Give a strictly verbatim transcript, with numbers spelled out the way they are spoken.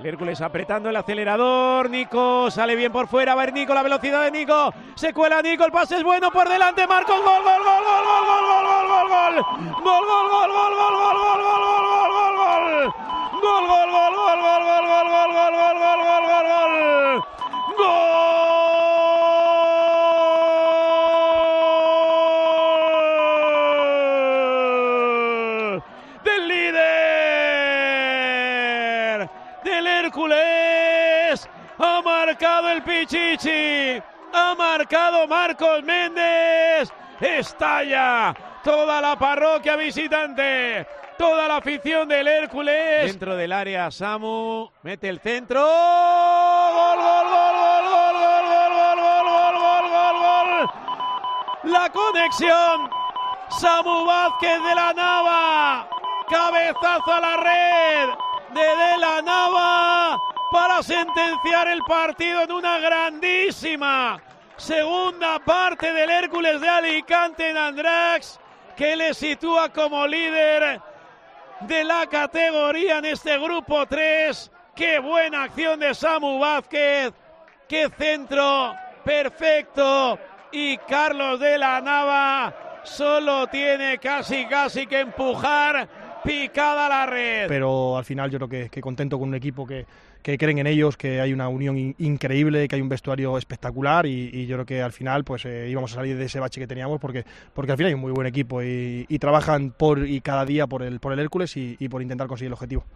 El Hércules apretando el acelerador. Nico sale bien por fuera. Va a ver Nico, la velocidad de Nico. Se cuela Nico, el pase es bueno por delante. Marcos, gol, gol, gol, gol, gol, gol, gol, gol, gol, gol. Gol, gol, gol, gol, gol, gol, gol, gol, gol, gol, gol, gol. Gol, gol, gol, gol, gol, gol, gol, gol, gol, gol, gol, gol, gol, gol. ¡Gol! Del líder del Hércules. Ha marcado el Pichichi. Ha marcado Marcos Méndez. Estalla toda la parroquia visitante. Toda la afición del Hércules. Dentro del área, Samu mete el centro. Gol, gol, gol, gol, gol, gol, gol, gol, gol, gol, gol, gol. La conexión. Samu Vázquez de la Nava. Cabezazo a la red de De la Nava para sentenciar el partido en una grandísima segunda parte del Hércules de Alicante en Andratx, que le sitúa como líder de la categoría en este grupo tres. Qué buena acción de Samu Vázquez, qué centro perfecto, y Carlos de la Nava solo tiene casi casi que empujar picada la red. Pero al final yo creo que, que contento con un equipo que, que creen en ellos, que hay una unión in, increíble, que hay un vestuario espectacular, y, y yo creo que al final pues eh, íbamos a salir de ese bache que teníamos, porque, porque al final hay un muy buen equipo y, y trabajan por y cada día por el, por el Hércules y, y por intentar conseguir el objetivo.